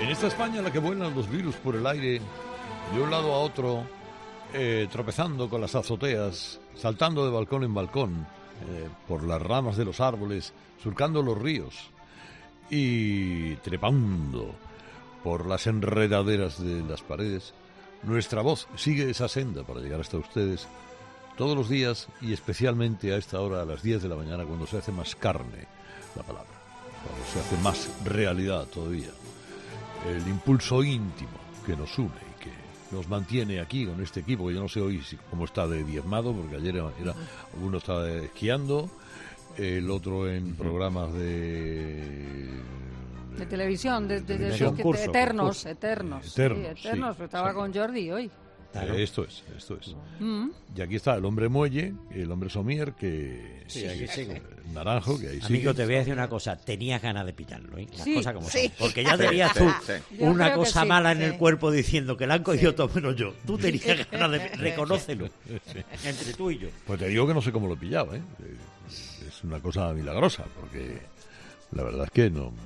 En esta España en la que vuelan los virus por el aire, de un lado a otro, tropezando con las azoteas, saltando de balcón en balcón, por las ramas de los árboles, surcando los ríos y trepando por las enredaderas de las paredes, nuestra voz sigue esa senda para llegar hasta ustedes todos los días y especialmente a esta hora, a las 10 de la mañana, cuando se hace más carne la palabra, cuando se hace más realidad todavía el impulso íntimo que nos une y que nos mantiene aquí con este equipo, que yo no sé hoy cómo está de diezmado, porque ayer uno estaba esquiando, el otro en programas de televisión, de concurso, eternos, sí, estaba con Jordi hoy. Claro. Esto es. Y aquí está el hombre muelle, el hombre somier, que sí, aquí sigo. Naranjo, que ahí sigue. Amigo, te voy a decir una cosa, tenías ganas de pillarlo, ¿eh? Las cosas como son. Sí. Porque ya tenías tú una cosa mala en el sí. cuerpo diciendo que la han cogido todo menos yo. Tú tenías ganas de reconócelo. Sí. Entre tú y yo. Pues te digo que no sé cómo lo he pillado, ¿eh? Es una cosa milagrosa, porque la verdad es que no.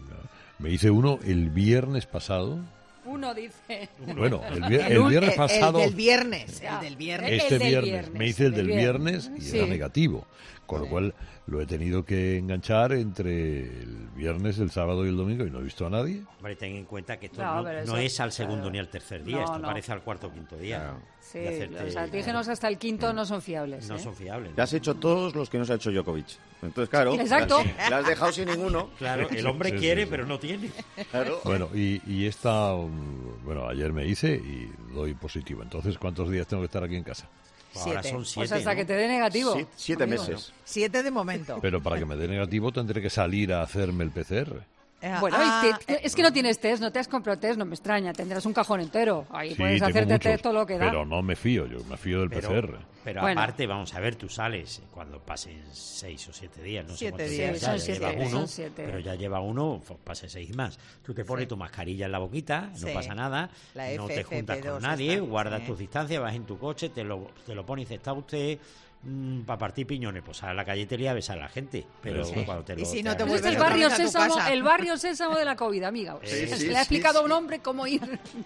Me hice uno el viernes pasado. Uno dice. Bueno, el viernes pasado. El del viernes. Este viernes. Me hice el del viernes y sí. era negativo. Con lo cual lo he tenido que enganchar entre el viernes, el sábado y el domingo y no he visto a nadie. Hombre, ten en cuenta que esto No, no es al segundo ni al tercer día, esto parece al cuarto o quinto día. Claro. Sí, los antígenos hasta el quinto no son fiables. No son fiables. Le has hecho todos los que nos ha hecho Djokovic. Entonces, claro, exacto. le has dejado sin ninguno. Claro, el hombre quiere, pero no tiene. Claro. Bueno, y esta, bueno, ayer me hice y doy positivo. Entonces, ¿cuántos días tengo que estar aquí en casa? Ahora son 7. Pues hasta que te dé negativo. 7 meses. 7 de momento. Pero para que me dé negativo tendré que salir a hacerme el PCR. Bueno, es que no tienes test, no te has comprado test, no me extraña, tendrás un cajón entero. Ahí Sí, puedes tengo hacerte muchos, test todo lo que da. pero no me fío, yo me fío del PCR. Pero Bueno. aparte, vamos a ver, tú sales cuando pasen 6 o 7 días, no sé 7 cuántos días. días, Son ya 7, lleva uno, son 7. pero ya lleva uno, pase 6 más. Tú te pones tu mascarilla en la boquita, no Sí. pasa nada, La no te juntas FFP2 con nadie, está, guardas sí. tus distancias, vas en tu coche, te lo pones y dice, ¿está usted para partir piñones? Pues a la calle te a besar a la gente, pero Sí. cuando te lo... Y si no te te Pues vuelves este es otra barrio vez a tu sésamo, casa. el barrio sésamo de la COVID, amiga. Sí, Le ha explicado a un hombre cómo ir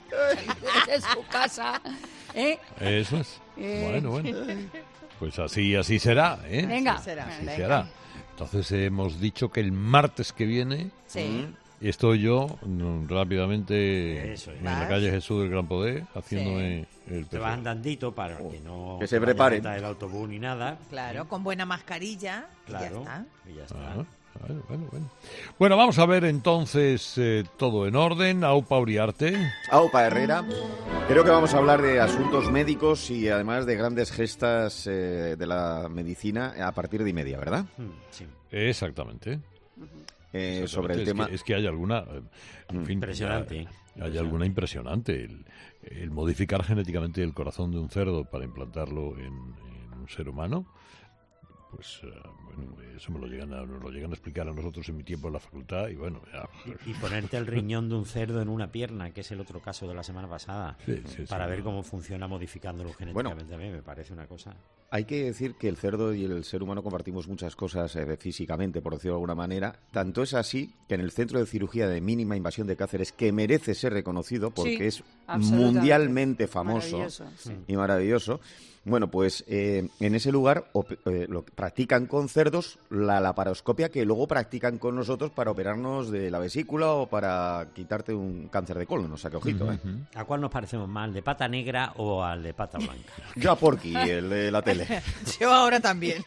de su casa. Eso es. Bueno. Pues así será, ¿eh? Venga. Así será. Así Venga. será. Entonces hemos dicho que el martes que viene Sí. estoy yo rápidamente Eso es. en la ¿Vas? calle Jesús del Gran Poder haciéndome el Te vas PCR. andandito para que no Que se vaya a preparen. montar el autobús ni nada. Claro, con buena mascarilla. Claro, Y ya está. y ya está. Ah, bueno. Bueno, vamos a ver entonces todo en orden. Aupa Uriarte. Aupa Herrera. Creo que vamos a hablar de asuntos médicos y además de grandes gestas de la medicina a partir de 1:30, ¿verdad? Sí. Exactamente. Sobre el tema... Es que hay alguna... en fin, Impresionante. Hay alguna impresionante. El modificar genéticamente el corazón de un cerdo para implantarlo en un ser humano, pues bueno, eso nos lo llegan a explicar a nosotros en mi tiempo en la facultad y bueno, ya... Y ponerte el riñón de un cerdo en una pierna, que es el otro caso de la semana pasada, Sí, para ver cómo funciona modificándolo genéticamente. A mí me parece una cosa... Hay que decir que el cerdo y el ser humano compartimos muchas cosas físicamente, por decirlo de alguna manera. Tanto es así que en el Centro de Cirugía de Mínima Invasión de Cáceres, que merece ser reconocido porque Sí, es absolutamente. mundialmente famoso Maravilloso, sí. y maravilloso, bueno, pues en ese lugar lo practican con cerdos la laparoscopia que luego practican con nosotros para operarnos de la vesícula o para quitarte un cáncer de colon. O sea, que ojito, ¿eh? ¿A cuál nos parecemos más, al de pata negra o al de pata blanca? Yo a Porky, el de la tele. Yo ahora también.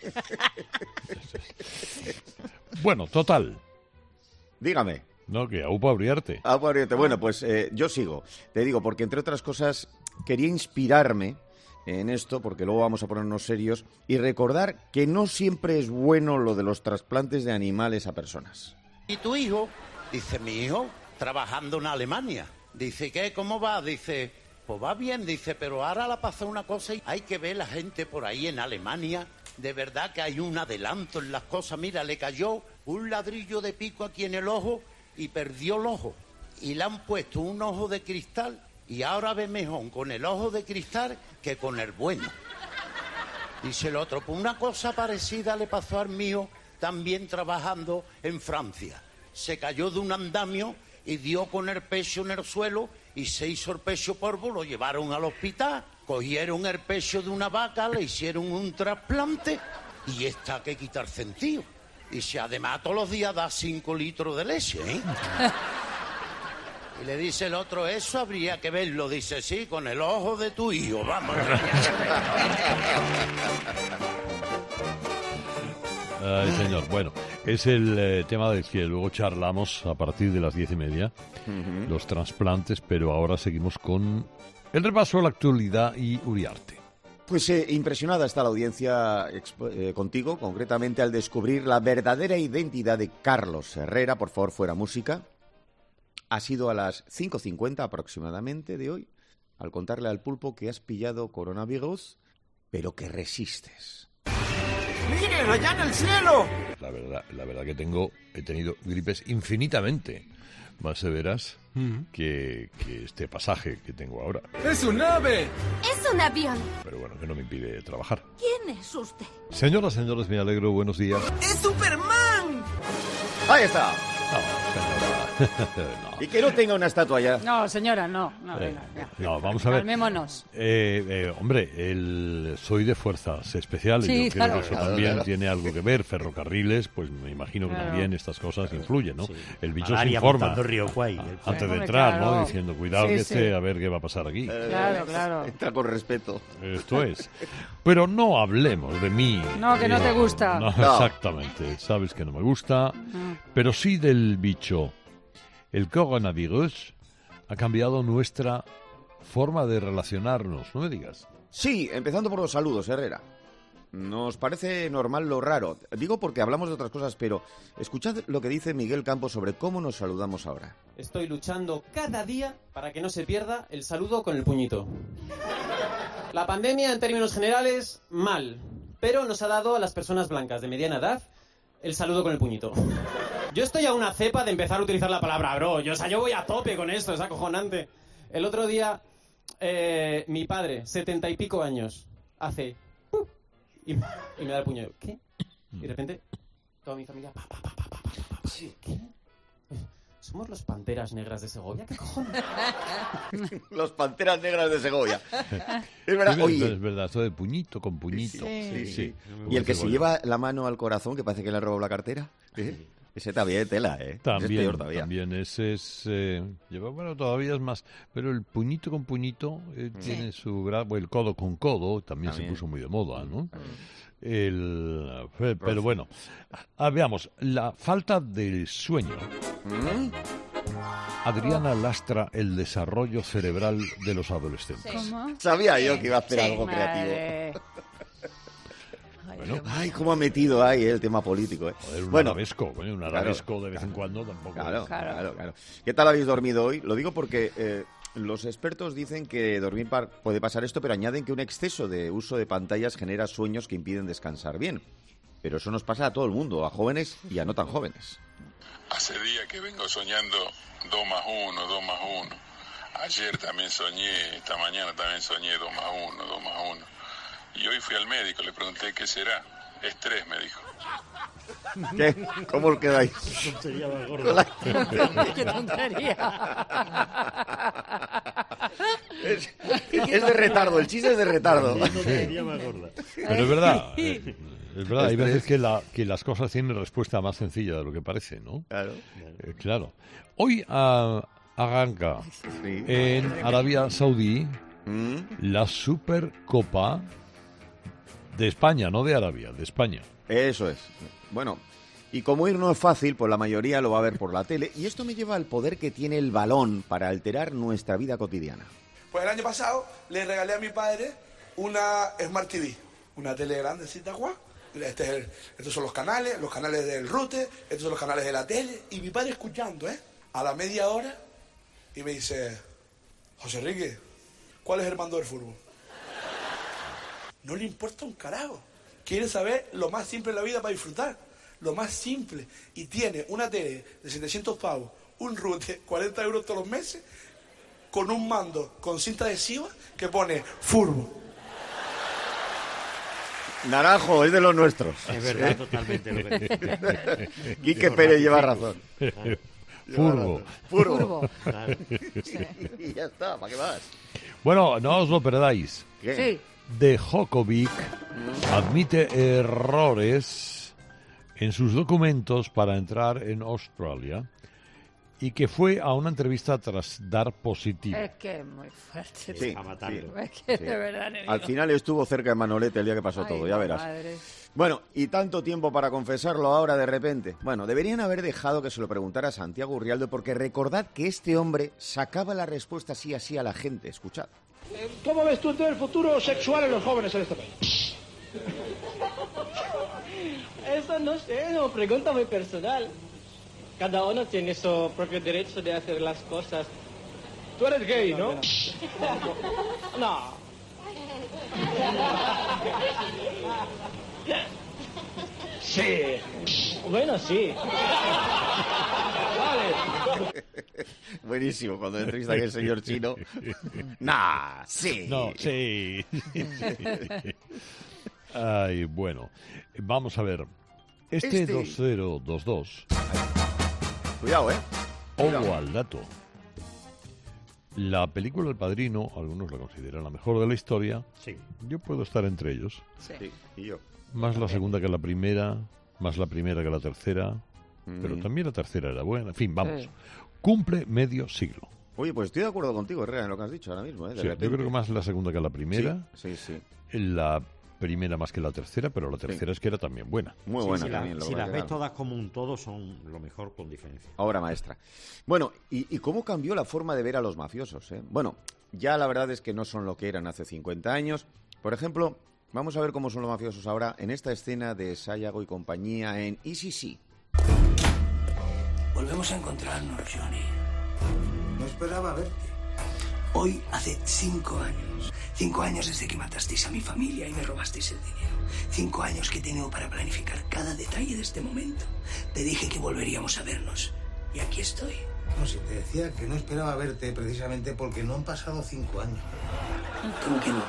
Bueno, total. Dígame. No, que Aupa Uriarte. Aupa Uriarte. Bueno, pues yo sigo. Te digo, porque entre otras cosas quería inspirarme en esto, porque luego vamos a ponernos serios, y recordar que no siempre es bueno lo de los trasplantes de animales a personas. ¿Y tu hijo? Dice, mi hijo, trabajando en Alemania. Dice, ¿qué? ¿Cómo va? Dice, pues va bien, dice, pero ahora le pasa una cosa y hay que ver la gente por ahí en Alemania. De verdad que hay un adelanto en las cosas. Mira, le cayó un ladrillo de pico aquí en el ojo y perdió el ojo. Y le han puesto un ojo de cristal y ahora ve mejor con el ojo de cristal que con el bueno. Dice el otro, pues una cosa parecida le pasó al mío también trabajando en Francia. Se cayó de un andamio y dio con el pecho en el suelo y se hizo el pecho polvo, lo llevaron al hospital, cogieron el pecho de una vaca, le hicieron un trasplante y está que quitar sentido. Y si además todos los días da 5 litros de leche, ¿eh? Y le dice el otro, eso habría que verlo. Dice, sí, con el ojo de tu hijo, vamos. Ay, señor. Bueno, es el tema del que luego charlamos a partir de las 10:30, los trasplantes, pero ahora seguimos con el repaso a la actualidad y Uriarte. Pues impresionada está la audiencia contigo, concretamente al descubrir la verdadera identidad de Carlos Herrera. Por favor, fuera música. Ha sido a las 5:50 aproximadamente de hoy, al contarle al pulpo que has pillado coronavirus, pero que resistes. ¡Miren, allá en el cielo! La verdad que he tenido gripes infinitamente más severas que este pasaje que tengo ahora. ¡Es un ave! ¡Es un avión! Pero bueno, que no me impide trabajar. ¿Quién es usted? Señoras, señores, me alegro, buenos días. ¡Es Superman! ¡Ahí está! No, señora. No. Y que no tenga una estatua ya. No, señora, no. Venga, ya. No, vamos a ver. Calmémonos. Hombre, soy de fuerzas especiales. Sí, Yo creo claro. que eso también tiene algo que ver. Ferrocarriles, pues me imagino que también estas cosas influyen, ¿no? Sí. El bicho se Malaria informa montando Río Kwai. antes de Hombre, entrar, claro. ¿no? Diciendo, cuidado Sí, que sí. a ver qué va a pasar aquí. Claro. Entra con respeto. Esto es. Pero no hablemos de mí. No, que no te gusta. No, No. exactamente. Sabes que no me gusta. Pero sí del bicho. El coronavirus ha cambiado nuestra forma de relacionarnos, no me digas. Sí, empezando por los saludos, Herrera. Nos parece normal lo raro. Digo porque hablamos de otras cosas, pero escuchad lo que dice Miguel Campos sobre cómo nos saludamos ahora. Estoy luchando cada día para que no se pierda el saludo con el puñito. La pandemia, en términos generales, mal. Pero nos ha dado a las personas blancas de mediana edad el saludo con el puñito. Yo estoy a una cepa de empezar a utilizar la palabra bro. Yo voy a tope con esto, es acojonante. El otro día, mi padre, 70 y pico años, hace... Y me da el puño. ¿Qué? Y de repente, toda mi familia... ¿Qué? ¿Somos los Panteras Negras de Segovia? ¿Qué cojones? Los Panteras Negras de Segovia. Es verdad, oye. Es verdad, esto de puñito con puñito. Sí. Y el que se lleva la mano al corazón, que parece que le ha robado la cartera, ese también tela, ¿eh? Ese es peor todavía. También ese es... bueno, todavía es más... Pero el puñito con puñito tiene su grado... El codo con codo también se puso muy de moda, ¿no? Pero bueno, veamos, la falta del sueño. Adriana lastra el desarrollo cerebral de los adolescentes. ¿Cómo? Sabía yo que iba a hacer Sí, algo creativo. Madre. Bueno, Ay, cómo ha metido ahí el tema político, ¿eh? joder, un Bueno, arabesco, coño, un arabesco de vez en cuando tampoco. Claro. ¿Qué tal habéis dormido hoy? Lo digo porque los expertos dicen que dormir puede pasar esto, pero añaden que un exceso de uso de pantallas genera sueños que impiden descansar bien. Pero eso nos pasa a todo el mundo, a jóvenes y a no tan jóvenes. Hace días que vengo soñando 2 más 1, 2 más 1. Ayer también soñé, esta mañana también soñé 2 más 1, 2 más 1. Y hoy fui al médico, le pregunté qué será. Estrés, me dijo. ¿Qué? ¿Cómo os quedáis? Sería más gordo. ¡Qué tontería! Es de retardo, el chiste es de retardo. Sería más gorda. Pero es verdad, hay veces que las cosas tienen respuesta más sencilla de lo que parece, ¿no? Claro. Claro. Hoy arranca Sí. en Arabia Saudí la Supercopa de España, no de Arabia, de España. Eso es. Bueno, y como ir no es fácil, pues la mayoría lo va a ver por la tele. Y esto me lleva al poder que tiene el balón para alterar nuestra vida cotidiana. Pues el año pasado le regalé a mi padre una Smart TV, una tele grandecita, guau. Estos son los canales del router, estos son los canales de la tele. Y mi padre escuchando, a la media hora, y me dice, José Enrique, ¿cuál es el mando del fútbol? No le importa un carajo. Quiere saber lo más simple de la vida para disfrutar. Lo más simple. Y tiene una tele de 700 pavos, un router, 40 euros todos los meses, con un mando con cinta adhesiva que pone fútbol. Naranjo, es de los nuestros. Es verdad, totalmente. Lo que... Quique Pérez lleva razón. Furbo. Furbo. Claro. Y ya está, ¿para qué más? Bueno, no os lo perdáis. ¿Qué? Sí. Djokovic admite errores en sus documentos para entrar en Australia y que fue a una entrevista tras dar positivo. Es que es muy fuerte. Sí, A matarlo. Es que sí. de verdad, Neville. Al final estuvo cerca de Manolete el día que pasó Ay, todo, ya verás. madre. Bueno, y tanto tiempo para confesarlo ahora de repente. Bueno, deberían haber dejado que se lo preguntara a Santiago Urrialde, porque recordad que este hombre sacaba la respuesta así a la gente. Escuchad. ¿Cómo ves tú el futuro sexual en los jóvenes en este país? Eso no sé, es una pregunta muy personal. Cada uno tiene su propio derecho de hacer las cosas. Tú eres gay, ¿no? No. Sí. Bueno, sí. Vale. Buenísimo, cuando entrevista aquí el señor chino. Nah, sí. No, sí. Ay, bueno. Vamos a ver. Este 2022. Cuidado, Ojo al dato. La película El Padrino, algunos la consideran la mejor de la historia. Sí. Yo puedo estar entre ellos. Sí, y yo. Más la segunda que la primera, más la primera que la tercera. Pero también la tercera era buena. En fin, vamos. Sí. Cumple medio siglo. Oye, pues estoy de acuerdo contigo, Herrera, en lo que has dicho ahora mismo. De Sí, repente. yo creo que más la segunda que la primera. Sí. La primera más que la tercera, pero la tercera es que era también buena. Muy Sí, buena si también. si las ves todas como un todo, son lo mejor con diferencia. Obra maestra. Bueno, ¿y cómo cambió la forma de ver a los mafiosos? Bueno, ya la verdad es que no son lo que eran hace 50 años. Por ejemplo, vamos a ver cómo son los mafiosos ahora en esta escena de Sayago y compañía en ECC. Volvemos a encontrarnos, Johnny. No esperaba verte. Hoy hace 5 años. 5 años desde que matasteis a mi familia y me robasteis el dinero. 5 años que he tenido para planificar cada detalle de este momento. Te dije que volveríamos a vernos. Y aquí estoy. No, si te decía que no esperaba verte precisamente porque no han pasado 5 años. ¿Cómo que no?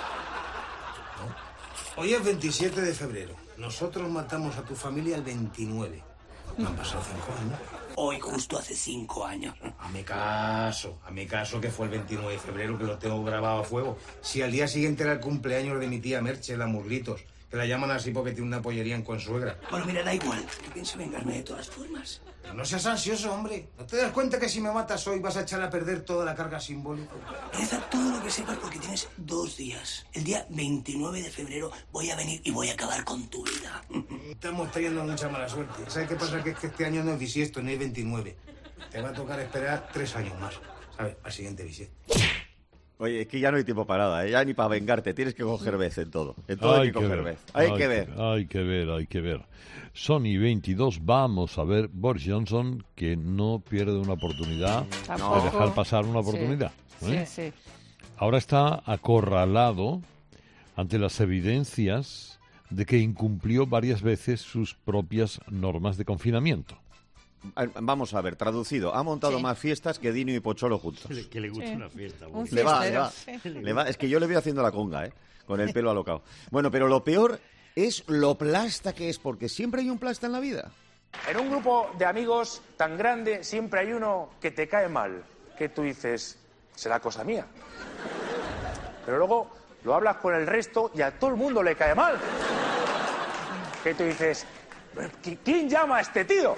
Hoy es 27 de febrero. Nosotros matamos a tu familia el 29. No han pasado 5 años. Hoy justo hace 5 años. Hazme caso que fue el 29 de febrero, que lo tengo grabado a fuego. Si al día siguiente era el cumpleaños de mi tía Merche, la Murlitos, que la llaman así porque tiene una pollería en Consuegra. Bueno, mira, da igual, que pienso vengarme de todas formas. Pero no seas ansioso, hombre. ¿No te das cuenta que si me matas hoy vas a echar a perder toda la carga simbólica? Reza todo lo que sepas porque tienes 2 días. El día 29 de febrero voy a venir y voy a acabar con tu vida. Estamos trayendo mucha mala suerte. ¿Sabes qué pasa? Que es que este año no es bisiesto, no es 29. Te va a tocar esperar 3 años más, ¿sabes? Al siguiente bisiesto. Oye, es que ya no hay tiempo para nada, ya ni para vengarte. Tienes que coger vez en todo. En todo hay que coger vez. Hay que ver. Hay que ver. Sony 22, vamos a ver Boris Johnson, que no pierde una oportunidad de dejar pasar una oportunidad. Sí. Ahora está acorralado ante las evidencias de que incumplió varias veces sus propias normas de confinamiento. Vamos a ver, traducido. Ha montado más fiestas que Dino y Pocholo juntos. Que le gusta una fiesta. Le va. Es que yo le veo haciendo la conga, con el pelo alocado. Bueno, pero lo peor es lo plasta que es, porque siempre hay un plasta en la vida. En un grupo de amigos tan grande siempre hay uno que te cae mal, que tú dices, será cosa mía. Pero luego lo hablas con el resto y a todo el mundo le cae mal. Que tú dices, ¿quién llama a este tío?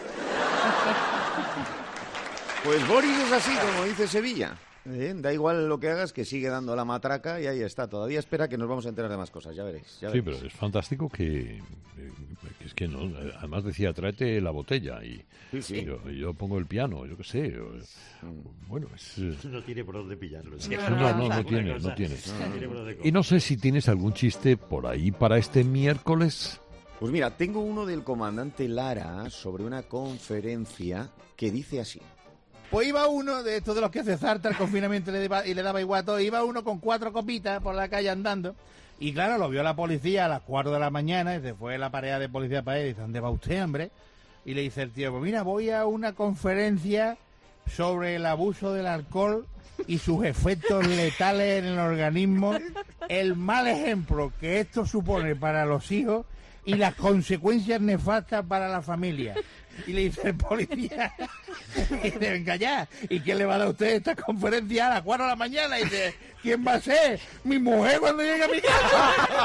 Pues Boris es así, como dice Sevilla. Da igual lo que hagas, que sigue dando la matraca y ahí está. Todavía espera que nos vamos a enterar de más cosas, ya veréis. Sí, pero es fantástico que es que no. Además decía, tráete la botella y sí. Yo pongo el piano, yo qué sé. Bueno, no tiene por dónde pillarlo. No tiene. Y no sé si tienes algún chiste por ahí para este miércoles. Pues mira, tengo uno del comandante Lara sobre una conferencia que dice así. Pues iba uno de estos de los que se salta el confinamiento y le daba igual todo. Iba uno con 4 copitas por la calle andando. Y claro, lo vio la policía a las 4 de la mañana y se fue la pareja de policía para él y dice, ¿dónde va usted, hombre? Y le dice el tío, pues mira, voy a una conferencia sobre el abuso del alcohol y sus efectos letales en el organismo, el mal ejemplo que esto supone para los hijos y las consecuencias nefastas para la familia. Y le dice el policía, y dice, venga ya, ¿y quién le va a dar a usted esta conferencia a las 4 de la mañana? Y dice, ¿quién va a ser? Mi mujer cuando llegue a mi casa.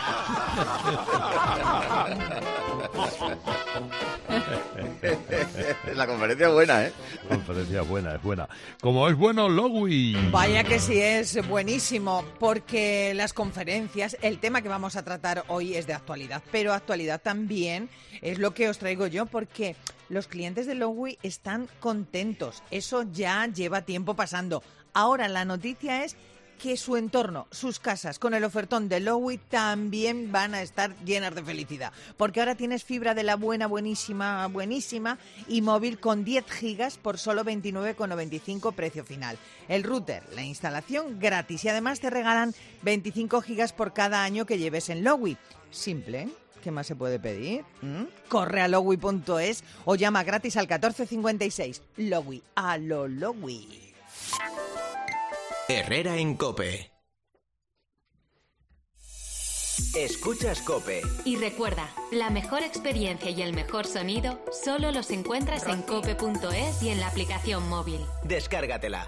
La conferencia es buena, ¿eh? La conferencia es buena. Como es bueno Lowy. Vaya que sí es buenísimo, porque las conferencias, el tema que vamos a tratar hoy es de actualidad, pero actualidad también es lo que os traigo yo, porque los clientes de Lowy están contentos. Eso ya lleva tiempo pasando. Ahora la noticia es que su entorno, sus casas, con el ofertón de Lowy también van a estar llenas de felicidad. Porque ahora tienes fibra de la buenísima, y móvil con 10 gigas por solo 29,95 precio final. El router, la instalación gratis y además te regalan 25 gigas por cada año que lleves en Lowy. Simple, ¿eh? ¿Qué más se puede pedir? Corre a lowy.es o llama gratis al 1456. Lowy, a lo Lowy. Herrera en COPE. Escuchas COPE. Y recuerda, la mejor experiencia y el mejor sonido solo los encuentras en cope.es y en la aplicación móvil. Descárgatela.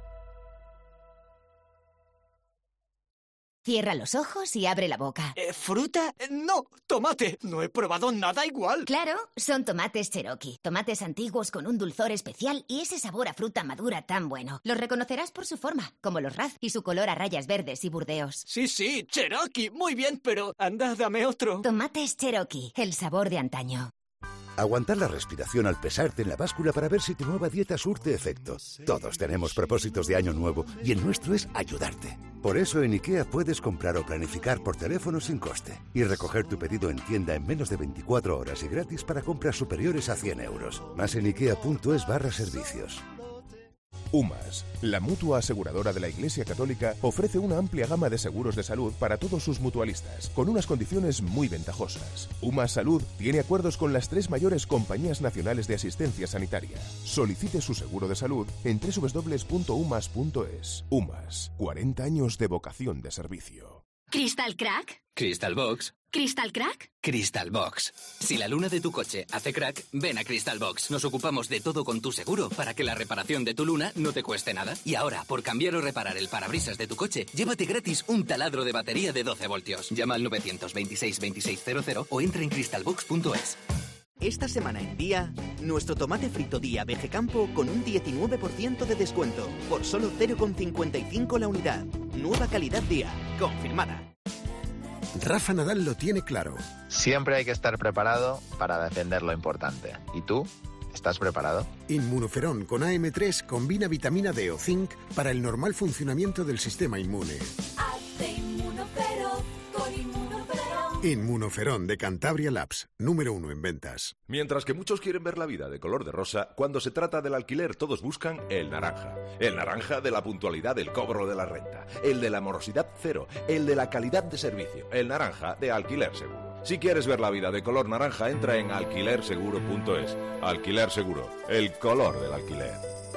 Cierra los ojos y abre la boca. ¿Fruta? No, tomate. No he probado nada igual. Claro, son tomates Cherokee. Tomates antiguos con un dulzor especial y ese sabor a fruta madura tan bueno. Los reconocerás por su forma, como los Raz y su color a rayas verdes y burdeos. Sí, Cherokee. Muy bien, pero anda, dame otro. Tomates Cherokee, el sabor de antaño. Aguantar la respiración al pesarte en la báscula para ver si tu nueva dieta surte efecto. Todos tenemos propósitos de año nuevo y el nuestro es ayudarte. Por eso en IKEA puedes comprar o planificar por teléfono sin coste y recoger tu pedido en tienda en menos de 24 horas y gratis para compras superiores a 100 euros. Más en ikea.es/servicios. UMAS, la mutua aseguradora de la Iglesia Católica, ofrece una amplia gama de seguros de salud para todos sus mutualistas, con unas condiciones muy ventajosas. UMAS Salud tiene acuerdos con las 3 mayores compañías nacionales de asistencia sanitaria. Solicite su seguro de salud en www.umas.es. UMAS, 40 años de vocación de servicio. ¿Crystal Crack? Crystal Box. ¿Crystal Crack? Crystal Box. Si la luna de tu coche hace crack, ven a Crystal Box. Nos ocupamos de todo con tu seguro para que la reparación de tu luna no te cueste nada. Y ahora, por cambiar o reparar el parabrisas de tu coche, llévate gratis un taladro de batería de 12 voltios. Llama al 926 2600 o entra en crystalbox.es. Esta semana en Día, nuestro tomate frito Día Vegecampo con un 19% de descuento por solo 0,55 la unidad. Nueva calidad Día, confirmada. Rafa Nadal lo tiene claro. Siempre hay que estar preparado para defender lo importante. ¿Y tú? ¿Estás preparado? Inmunoferón con AM3 combina vitamina D o zinc para el normal funcionamiento del sistema inmune. Hazte Inmunoferón con Inmunoferón. Inmunoferón de Cantabria Labs, número 1 en ventas. Mientras que muchos quieren ver la vida de color de rosa, cuando se trata del alquiler todos buscan el naranja. El naranja de la puntualidad del cobro de la renta, el de la morosidad cero, el de la calidad de servicio, el naranja de Alquiler Seguro. Si quieres ver la vida de color naranja, entra en alquilerseguro.es. Alquiler Seguro, el color del alquiler.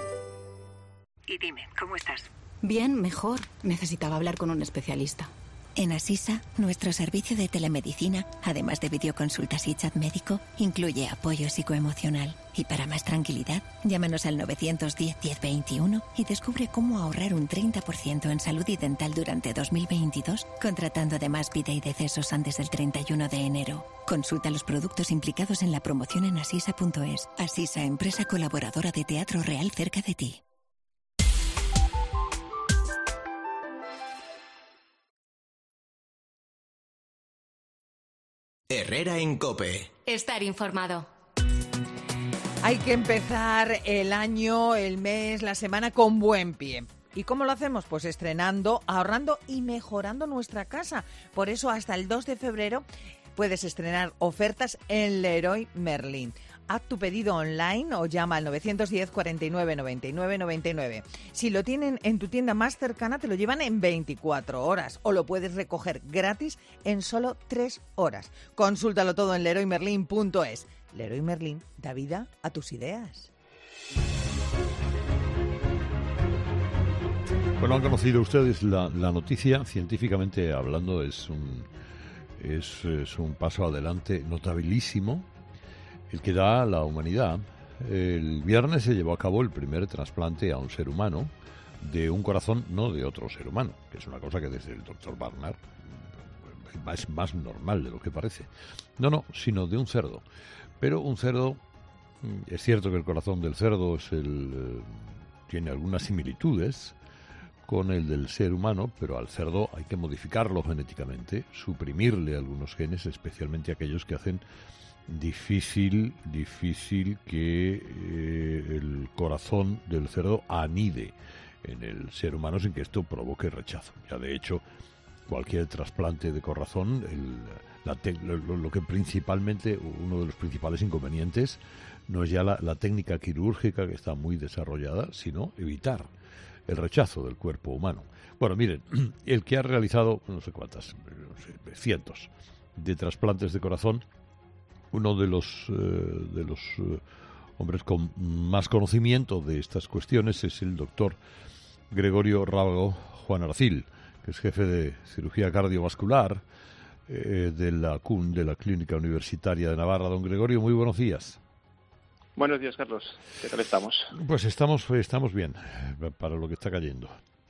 Y dime, ¿cómo estás? Bien, mejor. Necesitaba hablar con un especialista. En Asisa, nuestro servicio de telemedicina, además de videoconsultas y chat médico, incluye apoyo psicoemocional. Y para más tranquilidad, llámanos al 910-1021 y descubre cómo ahorrar un 30% en salud y dental durante 2022, contratando además vida y decesos antes del 31 de enero. Consulta los productos implicados en la promoción en asisa.es. Asisa, empresa colaboradora de Teatro Real cerca de ti. Herrera en COPE. Estar informado. Hay que empezar el año, el mes, la semana con buen pie. ¿Y cómo lo hacemos? Pues estrenando, ahorrando y mejorando nuestra casa. Por eso hasta el 2 de febrero puedes estrenar ofertas en Leroy Merlin. Haz tu pedido online o llama al 910 49 99 99. Si lo tienen en tu tienda más cercana, te lo llevan en 24 horas o lo puedes recoger gratis en solo 3 horas. Consúltalo todo en leroymerlin.es. Leroy Merlin da vida a tus ideas. Bueno, han conocido ustedes la noticia, científicamente hablando, es un paso adelante notabilísimo. el que da a la humanidad. El viernes se llevó a cabo el primer trasplante a un ser humano de un corazón, no de otro ser humano, que es una cosa que desde el doctor Barnard es más normal de lo que parece. No, sino de un cerdo. Pero un cerdo, es cierto que el corazón del cerdo tiene algunas similitudes con el del ser humano, pero al cerdo hay que modificarlo genéticamente, suprimirle algunos genes, especialmente aquellos que hacen difícil que el corazón del cerdo anide en el ser humano sin que esto provoque rechazo. Ya de hecho, cualquier trasplante de corazón, lo que principalmente, uno de los principales inconvenientes, no es ya la técnica quirúrgica, que está muy desarrollada, sino evitar el rechazo del cuerpo humano. Bueno, miren, el que ha realizado cientos de trasplantes de corazón, uno de los hombres con más conocimiento de estas cuestiones es el doctor Gregorio Rábago Juan Arcil, que es jefe de cirugía cardiovascular de la CUN, de la Clínica Universitaria de Navarra. Don Gregorio, muy buenos días. Buenos días, Carlos. ¿Qué tal estamos? Pues estamos bien, para lo que está cayendo.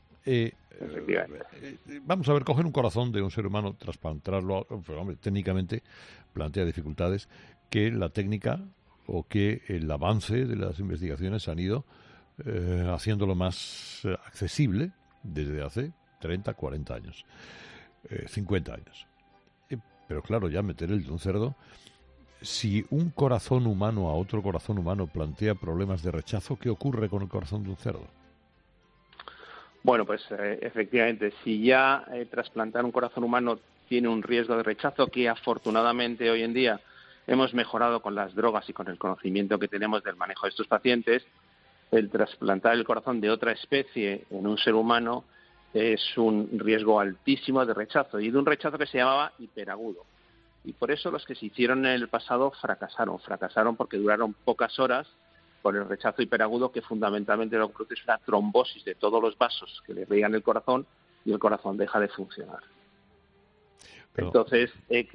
Vamos a ver, coger un corazón de un ser humano, trasplantarlo, pero, hombre, técnicamente plantea dificultades que la técnica o que el avance de las investigaciones han ido haciéndolo más accesible desde hace 30, 40 años, 50 años. Pero claro, ya meter el de un cerdo, si un corazón humano a otro corazón humano plantea problemas de rechazo, ¿qué ocurre con el corazón de un cerdo? Bueno, pues efectivamente, si ya trasplantar un corazón humano tiene un riesgo de rechazo que afortunadamente hoy en día hemos mejorado con las drogas y con el conocimiento que tenemos del manejo de estos pacientes, el trasplantar el corazón de otra especie en un ser humano es un riesgo altísimo de rechazo, y de un rechazo que se llamaba hiperagudo. Y por eso los que se hicieron en el pasado fracasaron porque duraron pocas horas por el rechazo hiperagudo, que fundamentalmente lo que produce es una trombosis de todos los vasos que le irrigan el corazón y el corazón deja de funcionar. Pero, entonces,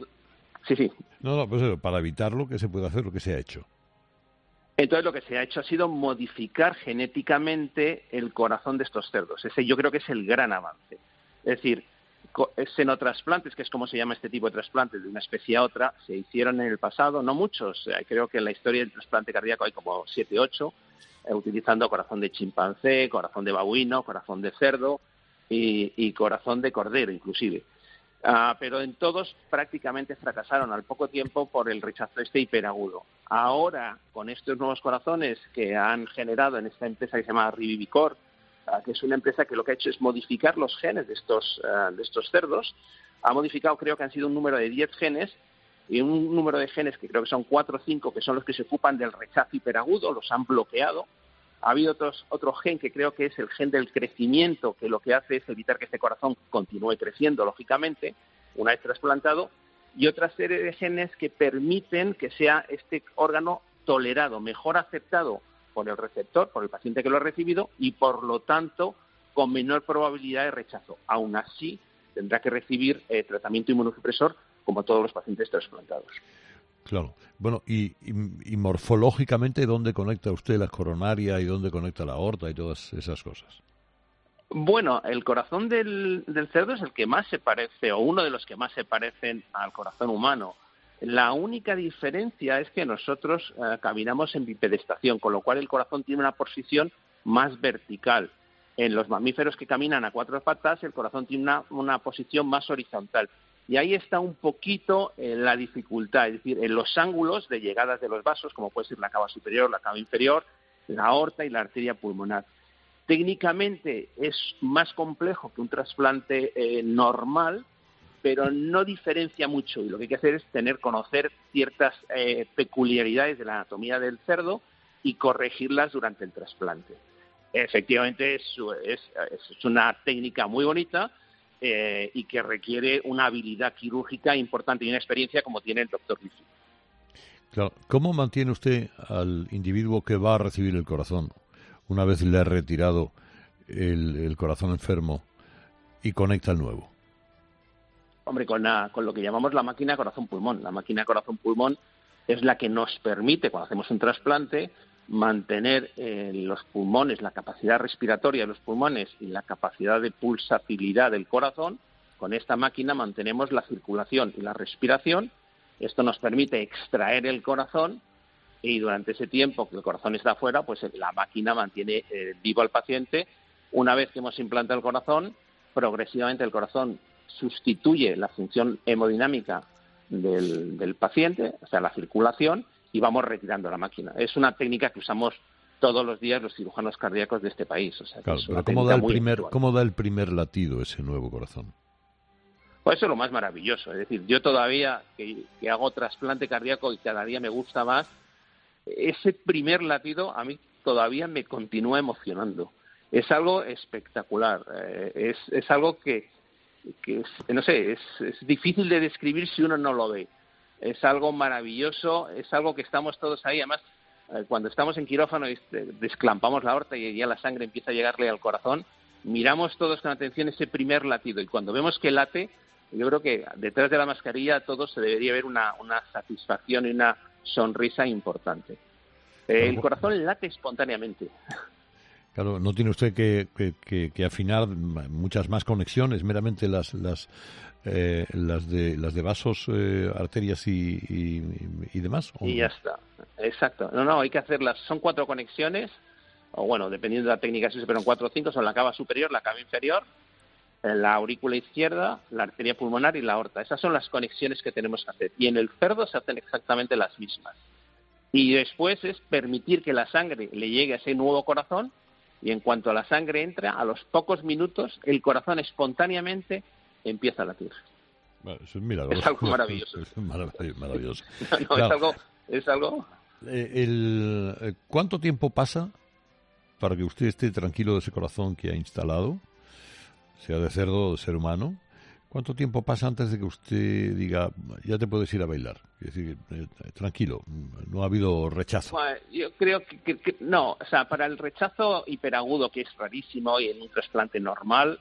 sí. No, pues para evitarlo, ¿qué se puede hacer? Lo que se ha hecho. Entonces lo que se ha hecho ha sido modificar genéticamente el corazón de estos cerdos. Ese yo creo que es el gran avance. Es decir, xenotrasplantes, que es como se llama este tipo de trasplantes de una especie a otra, se hicieron en el pasado, no muchos. Creo que en la historia del trasplante cardíaco hay como 7, 8, utilizando corazón de chimpancé, corazón de babuino, corazón de cerdo y corazón de cordero inclusive. Pero en todos prácticamente fracasaron al poco tiempo por el rechazo hiperagudo. Ahora, con estos nuevos corazones que han generado en esta empresa que se llama Revivicor, que es una empresa que lo que ha hecho es modificar los genes de estos cerdos, ha modificado, creo que han sido un número de 10 genes, y un número de genes que creo que son 4 o 5, que son los que se ocupan del rechazo hiperagudo, los han bloqueado. Ha habido otro gen que creo que es el gen del crecimiento, que lo que hace es evitar que este corazón continúe creciendo, lógicamente, una vez trasplantado, y otra serie de genes que permiten que sea este órgano tolerado, mejor aceptado por el receptor, por el paciente que lo ha recibido, y por lo tanto con menor probabilidad de rechazo. Aún así, tendrá que recibir tratamiento inmunosupresor como todos los pacientes trasplantados. Claro. Bueno, y morfológicamente, ¿dónde conecta usted la coronaria y dónde conecta la aorta y todas esas cosas? Bueno, el corazón del cerdo es el que más se parece, o uno de los que más se parecen al corazón humano. La única diferencia es que nosotros caminamos en bipedestación, con lo cual el corazón tiene una posición más vertical. En los mamíferos que caminan a 4 patas, el corazón tiene una posición más horizontal. Y ahí está un poquito la dificultad, es decir, en los ángulos de llegadas de los vasos, como puede ser la cava superior, la cava inferior, la aorta y la arteria pulmonar. Técnicamente es más complejo que un trasplante normal, pero no diferencia mucho, y lo que hay que hacer es conocer ciertas peculiaridades de la anatomía del cerdo y corregirlas durante el trasplante. Efectivamente es una técnica muy bonita y que requiere una habilidad quirúrgica importante y una experiencia como tiene el doctor Lisi. Claro. ¿Cómo mantiene usted al individuo que va a recibir el corazón una vez le ha retirado el corazón enfermo y conecta el nuevo? Hombre, con lo que llamamos la máquina corazón-pulmón. La máquina corazón-pulmón es la que nos permite, cuando hacemos un trasplante, mantener los pulmones, la capacidad respiratoria de los pulmones y la capacidad de pulsabilidad del corazón. Con esta máquina mantenemos la circulación y la respiración. Esto nos permite extraer el corazón y durante ese tiempo que el corazón está afuera, pues la máquina mantiene vivo al paciente. Una vez que hemos implantado el corazón, progresivamente el corazón sustituye la función hemodinámica del paciente, o sea, la circulación, y vamos retirando la máquina. Es una técnica que usamos todos los días los cirujanos cardíacos de este país. O sea, claro, es pero ¿cómo da el primer latido ese nuevo corazón? Pues eso es lo más maravilloso. Es decir, yo todavía que hago trasplante cardíaco y cada día me gusta más, ese primer latido a mí todavía me continúa emocionando. Es algo espectacular. Es algo que no sé, es difícil de describir si uno no lo ve. Es algo maravilloso, es algo que estamos todos ahí. Además, cuando estamos en quirófano y desclampamos la aorta y ya la sangre empieza a llegarle al corazón, miramos todos con atención ese primer latido. Y cuando vemos que late, yo creo que detrás de la mascarilla a todos se debería ver una satisfacción y una sonrisa importante. El corazón late espontáneamente. Claro, no tiene usted que afinar muchas más conexiones, meramente las de vasos, arterias y demás. Y ya está, exacto. No, hay que hacerlas. Son 4 conexiones, o bueno, dependiendo de la técnica, si se superan 4 o 5, son la cava superior, la cava inferior, la aurícula izquierda, la arteria pulmonar y la aorta. Esas son las conexiones que tenemos que hacer. Y en el cerdo se hacen exactamente las mismas. Y después es permitir que la sangre le llegue a ese nuevo corazón. Y en cuanto la sangre entra, a los pocos minutos, el corazón espontáneamente empieza a latir. Bueno, eso es milagroso. Es algo maravilloso. Es maravilloso. No, claro. es algo... ¿Cuánto tiempo pasa para que usted esté tranquilo de ese corazón que ha instalado, sea de cerdo o de ser humano? ¿Cuánto tiempo pasa antes de que usted diga, ya te puedes ir a bailar? Es decir, tranquilo, no ha habido rechazo. Bueno, yo creo que no. O sea, para el rechazo hiperagudo, que es rarísimo y en un trasplante normal,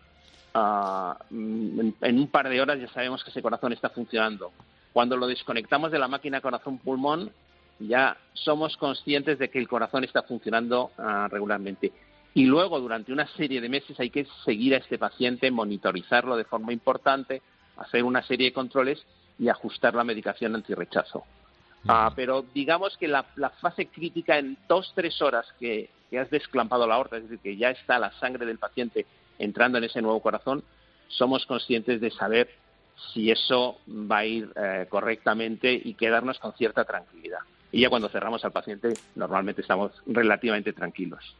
en un par de horas ya sabemos que ese corazón está funcionando. Cuando lo desconectamos de la máquina corazón-pulmón, ya somos conscientes de que el corazón está funcionando regularmente. Y luego, durante una serie de meses, hay que seguir a este paciente, monitorizarlo de forma importante, hacer una serie de controles y ajustar la medicación antirrechazo. Pero digamos que la fase crítica en 2-3 horas que has desclampado la aorta, es decir, que ya está la sangre del paciente entrando en ese nuevo corazón, somos conscientes de saber si eso va a ir correctamente y quedarnos con cierta tranquilidad. Y ya cuando cerramos al paciente, normalmente estamos relativamente tranquilos.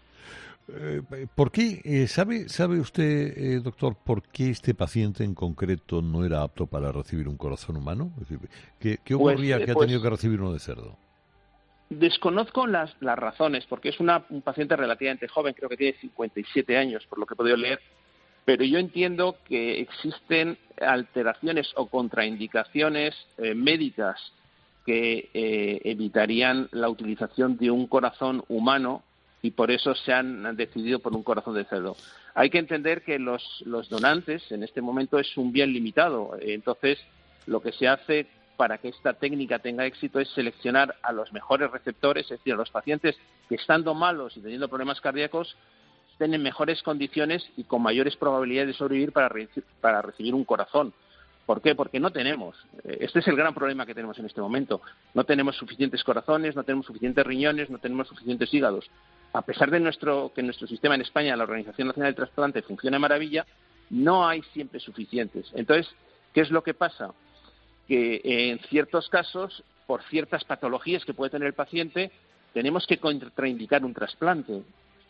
¿Por qué? ¿Sabe usted, doctor, por qué este paciente en concreto no era apto para recibir un corazón humano? Es decir, ¿qué ocurría que ha tenido que recibir uno de cerdo? Desconozco las razones, porque es un paciente relativamente joven, creo que tiene 57 años, por lo que he podido leer, pero yo entiendo que existen alteraciones o contraindicaciones médicas que evitarían la utilización de un corazón humano y por eso se han decidido por un corazón de cerdo. Hay que entender que los donantes en este momento es un bien limitado. Entonces, lo que se hace para que esta técnica tenga éxito es seleccionar a los mejores receptores, es decir, a los pacientes que estando malos y teniendo problemas cardíacos estén en mejores condiciones y con mayores probabilidades de sobrevivir para recibir un corazón. ¿Por qué? Porque no tenemos. Este es el gran problema que tenemos en este momento. No tenemos suficientes corazones, no tenemos suficientes riñones, no tenemos suficientes hígados. A pesar de que nuestro sistema en España, la Organización Nacional del Trasplante, funciona de maravilla, no hay siempre suficientes. Entonces, ¿qué es lo que pasa? Que en ciertos casos, por ciertas patologías que puede tener el paciente, tenemos que contraindicar un trasplante,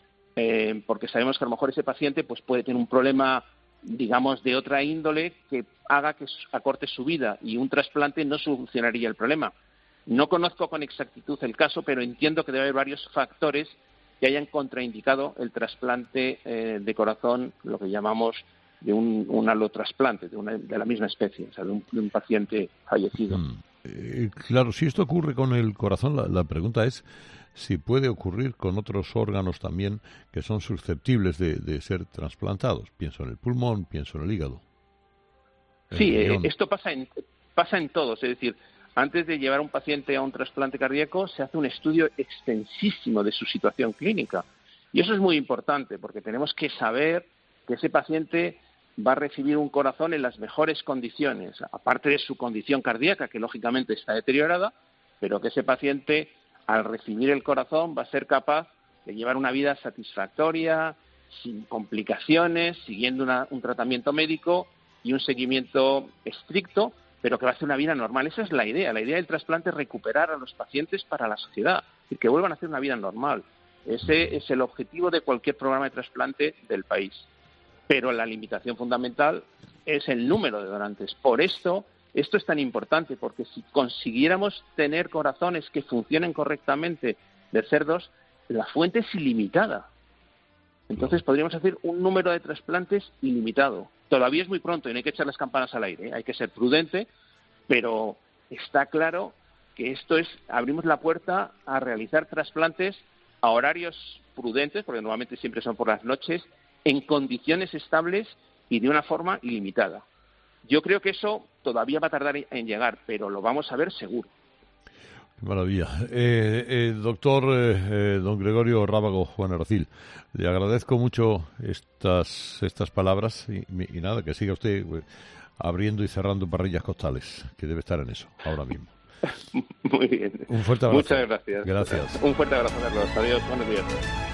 porque sabemos que a lo mejor ese paciente pues puede tener un problema, digamos, de otra índole que haga que acorte su vida y un trasplante no solucionaría el problema. No conozco con exactitud el caso, pero entiendo que debe haber varios factores que hayan contraindicado el trasplante de corazón, lo que llamamos de un allotrasplante, de la misma especie, o sea, de un paciente fallecido. Claro, si esto ocurre con el corazón, la pregunta es si puede ocurrir con otros órganos también que son susceptibles de ser trasplantados. Pienso en el pulmón, pienso en el hígado. Sí, esto pasa en todos, es decir, antes de llevar a un paciente a un trasplante cardíaco, se hace un estudio extensísimo de su situación clínica. Y eso es muy importante, porque tenemos que saber que ese paciente va a recibir un corazón en las mejores condiciones, aparte de su condición cardíaca, que lógicamente está deteriorada, pero que ese paciente, al recibir el corazón, va a ser capaz de llevar una vida satisfactoria, sin complicaciones, siguiendo un tratamiento médico y un seguimiento estricto, pero que va a ser una vida normal. Esa es la idea. La idea del trasplante es recuperar a los pacientes para la sociedad y que vuelvan a hacer una vida normal. Ese es el objetivo de cualquier programa de trasplante del país. Pero la limitación fundamental es el número de donantes. Por esto es tan importante, porque si consiguiéramos tener corazones que funcionen correctamente de cerdos, la fuente es ilimitada. Entonces podríamos hacer un número de trasplantes ilimitado. Todavía es muy pronto y no hay que echar las campanas al aire, ¿eh? Hay que ser prudente, pero está claro que abrimos la puerta a realizar trasplantes a horarios prudentes, porque normalmente siempre son por las noches, en condiciones estables y de una forma ilimitada. Yo creo que eso todavía va a tardar en llegar, pero lo vamos a ver seguro. Maravilla. Doctor don Gregorio Rábago Juan Aracil, le agradezco mucho estas palabras y nada, que siga usted abriendo y cerrando parrillas costales, que debe estar en eso ahora mismo. Muy bien. Un fuerte abrazo. Muchas gracias. Gracias. Un fuerte abrazo, Carlos. Adiós. Buenos días.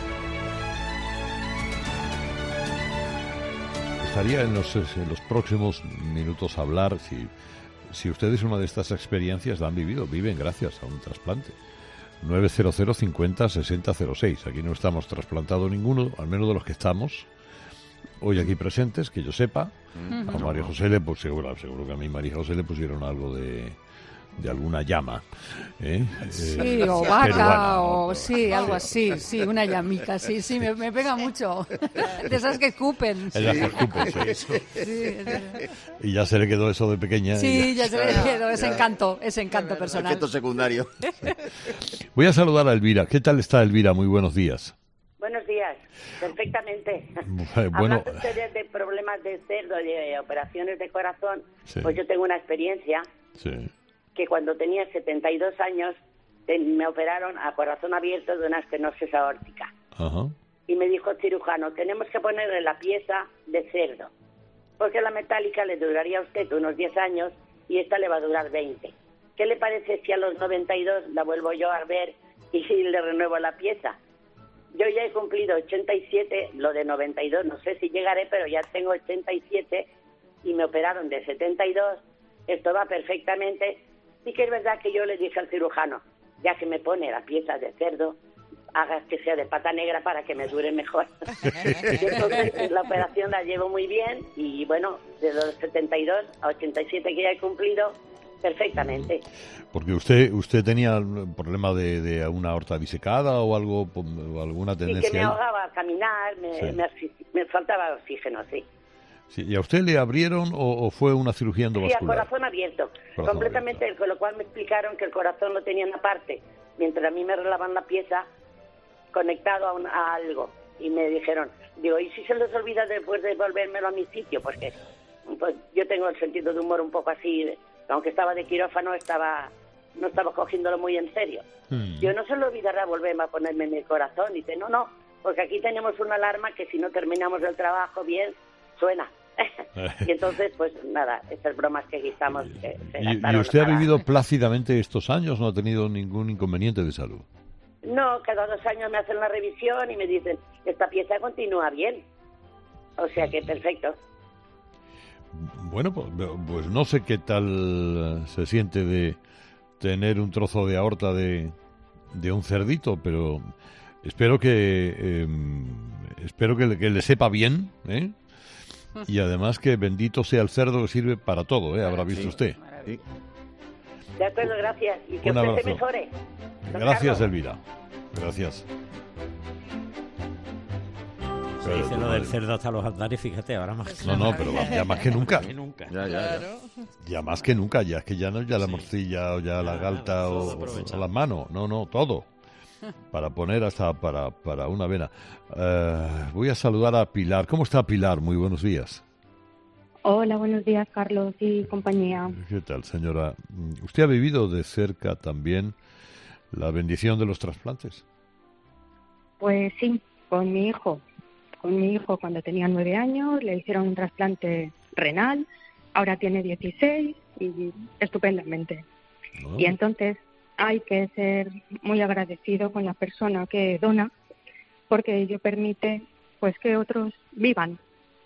Estaría en los próximos minutos hablar si ustedes una de estas experiencias la han viven gracias a un trasplante. 900 50 60 06. Aquí no estamos trasplantado ninguno, al menos de los que estamos hoy aquí presentes, que yo sepa. A María José le seguro que a mí María José le pusieron algo de alguna llama, sí, o vaca, peruana, o sí, algo así, sí, una llamica, sí, me pega mucho, de esas que escupen. Sí. Las que escupen, sí. Y ya se le quedó eso de pequeña. Sí, ya se le quedó ese encanto personal. Efecto secundario. Voy a saludar a Elvira. ¿Qué tal está Elvira? Muy buenos días. Buenos días, perfectamente. Bueno, hablando ustedes de problemas de cerdo, de operaciones de corazón, sí. Pues yo tengo una experiencia. Sí. Que cuando tenía 72 años me operaron a corazón abierto de una estenosis aórtica. Ajá. Y me dijo el cirujano, tenemos que ponerle la pieza de cerdo, porque la metálica le duraría a usted unos 10 años y esta le va a durar 20. ¿Qué le parece si a los 92 la vuelvo yo a ver y le renuevo la pieza? Yo ya he cumplido 87, lo de 92 no sé si llegaré, pero ya tengo 87 y me operaron de 72. Esto va perfectamente. Sí que es verdad que yo le dije al cirujano, ya que me pone la pieza de cerdo, haga que sea de pata negra para que me dure mejor. Y entonces la operación la llevo muy bien y bueno, de los 72 a 87 que ya he cumplido, perfectamente. Porque usted tenía un problema de una aorta disecada o algo, o alguna tendencia. Sí, que me ahogaba al caminar, me faltaba oxígeno, sí. Sí, ¿y a usted le abrieron o fue una cirugía endovascular? Sí, a corazón abierto. Completamente abierto. Con lo cual me explicaron que el corazón lo tenían aparte, mientras a mí me relaban la pieza conectado a algo. Y me dijeron, ¿y si se les olvida después de volvérmelo a mi sitio? Porque pues yo tengo el sentido de humor un poco así, aunque estaba de quirófano, no estaba cogiéndolo muy en serio. Yo no se le olvidará volverme a ponerme en el corazón. Y dice, no, porque aquí tenemos una alarma que si no terminamos el trabajo bien, suena. Y entonces, pues nada, estas bromas que estamos... ¿Y usted ha vivido plácidamente estos años? ¿No ha tenido ningún inconveniente de salud? No, cada 2 años me hacen la revisión y me dicen, esta pieza continúa bien. O sea que perfecto. Bueno, pues no sé qué tal se siente de tener un trozo de aorta de un cerdito, pero espero que le sepa bien, ¿eh? Y además que bendito sea el cerdo que sirve para todo, habrá visto usted. Sí. De acuerdo, gracias. Y que un usted abrazo. se mejore. Gracias, Elvira. Gracias. Se dice lo del cerdo hasta los andares, fíjate, ahora más. No, pero ya más que nunca. Ya. Ya más que nunca, ya es que ya no ya la morcilla o ya la galta o las manos, no, todo. Para poner hasta para una vena. Voy a saludar a Pilar. ¿Cómo está Pilar? Muy buenos días. Hola, buenos días, Carlos y compañía. ¿Qué tal, señora? ¿Usted ha vivido de cerca también la bendición de los trasplantes? Pues sí, con mi hijo. Con mi hijo cuando tenía 9 años le hicieron un trasplante renal, ahora tiene 16 y estupendamente. Y entonces hay que ser muy agradecido con la persona que dona, porque ello permite pues que otros vivan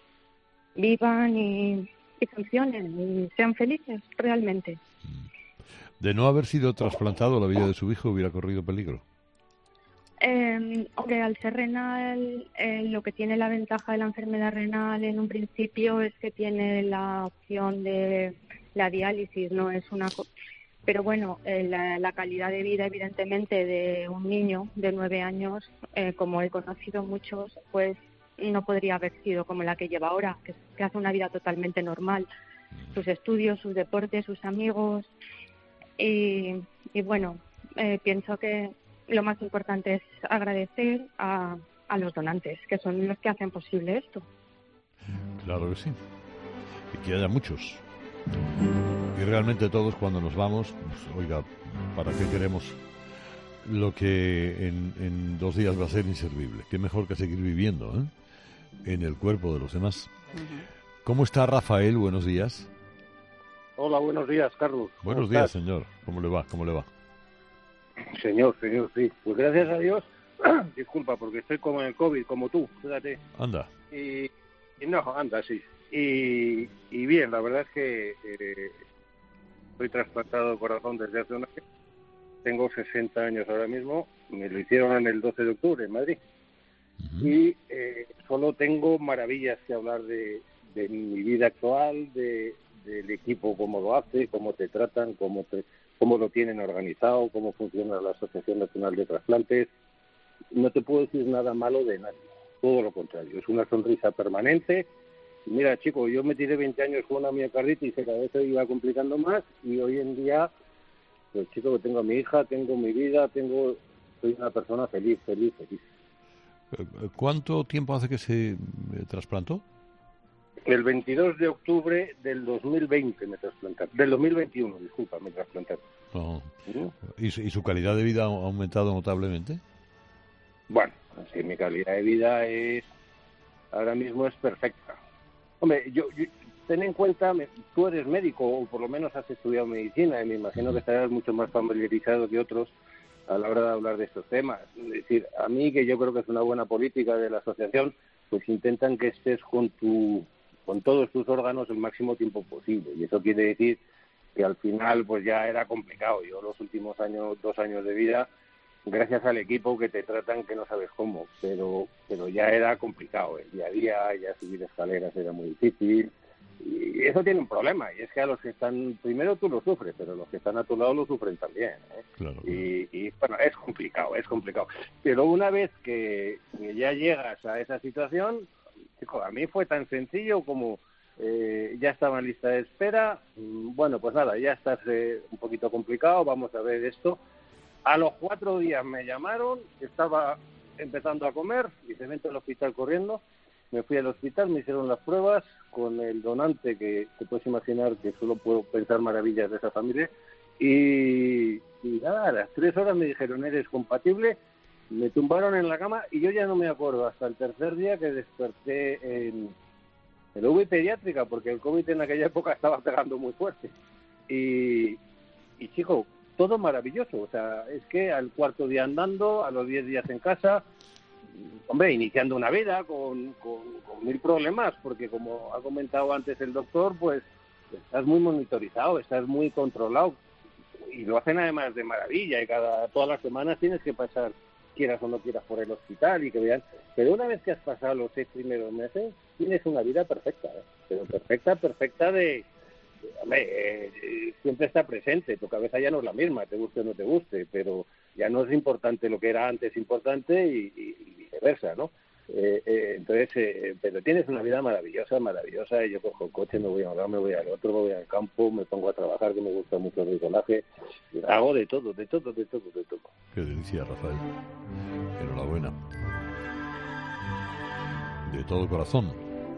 y funcionen y sean felices realmente. De no haber sido trasplantado, la vida de su hijo hubiera corrido peligro. Hombre, al ser renal, lo que tiene la ventaja de la enfermedad renal en un principio es que tiene la opción de la diálisis, no es una... Pero bueno, la calidad de vida, evidentemente, de un niño de 9 años, como he conocido muchos, pues no podría haber sido como la que lleva ahora, que hace una vida totalmente normal. Sus estudios, sus deportes, sus amigos. Y bueno, pienso que lo más importante es agradecer a los donantes, que son los que hacen posible esto. Claro que sí. Y que haya muchos. Y realmente todos cuando nos vamos, pues, oiga, ¿para qué queremos lo que en 2 días va a ser inservible? Qué mejor que seguir viviendo, ¿eh? En el cuerpo de los demás. ¿Cómo está Rafael? Buenos días. Hola, buenos días, Carlos. Buenos días, señor. ¿Cómo le va? Señor, sí. Pues gracias a Dios, disculpa, porque estoy como en el COVID, como tú, fíjate. Anda. Y no, anda, sí. Y bien, la verdad es que estoy trasplantado de corazón desde hace un año. Tengo 60 años ahora mismo. Me lo hicieron en el 12 de octubre en Madrid. Y solo tengo maravillas que hablar de mi vida actual, del equipo, cómo lo hace, cómo te tratan, cómo lo tienen organizado, cómo funciona la Asociación Nacional de Trasplantes. No te puedo decir nada malo de nadie, todo lo contrario, es una sonrisa permanente. Mira, chico, yo me tiré 20 años con una miocarditis y cada vez se iba complicando más, y hoy en día, pues chico, que tengo a mi hija, tengo mi vida, soy una persona feliz. ¿Cuánto tiempo hace que se trasplantó? El 22 de octubre del 2020 me trasplantaron. Del 2021, disculpa, me trasplantaron. Oh. ¿Y su calidad de vida ha aumentado notablemente? Bueno, sí, mi calidad de vida ahora mismo es perfecta. Hombre, yo ten en cuenta, tú eres médico, o por lo menos has estudiado medicina, y me imagino que estarás mucho más familiarizado que otros a la hora de hablar de estos temas. Es decir, a mí, que yo creo que es una buena política de la asociación, pues intentan que estés con todos tus órganos el máximo tiempo posible, y eso quiere decir que al final pues ya era complicado. Yo los últimos 2 años de vida, gracias al equipo que te tratan que no sabes cómo, pero ya era complicado el día a día, ya subir escaleras era muy difícil, y eso tiene un problema, y es que a los que están, primero tú lo sufres, pero los que están a tu lado lo sufren también, ¿eh? Claro. Y bueno, es complicado, pero una vez que ya llegas a esa situación, chico, a mí fue tan sencillo como ya estaba en lista de espera, bueno, pues nada, ya estás un poquito complicado, vamos a ver esto. A los 4 días me llamaron, estaba empezando a comer y se vente al hospital corriendo. Me fui al hospital, me hicieron las pruebas con el donante, que te puedes imaginar que solo puedo pensar maravillas de esa familia. Y nada, a las 3 horas me dijeron, eres compatible. Me tumbaron en la cama y yo ya no me acuerdo hasta el 3er día que desperté en la UBI pediátrica, porque el COVID en aquella época estaba pegando muy fuerte. Y chico, todo maravilloso. O sea, es que al 4.º día andando, a los 10 días en casa, hombre, iniciando una vida con 1000 problemas, porque como ha comentado antes el doctor, pues estás muy monitorizado, estás muy controlado, y lo hacen además de maravilla, y todas las semanas tienes que pasar, quieras o no quieras, por el hospital y que vean. Pero una vez que has pasado los 6 primeros meses, tienes una vida perfecta, ¿eh? Pero perfecta de hombre, siempre está presente, tu cabeza ya no es la misma, te guste o no te guste, pero ya no es importante lo que era antes importante, y viceversa, ¿no? Entonces, pero tienes una vida maravillosa, y yo cojo el coche, me voy a un lado, me voy al otro, me voy al campo, me pongo a trabajar, que me gusta mucho el bricolaje, hago de todo. Qué delicia, Rafael. Enhorabuena. De todo corazón.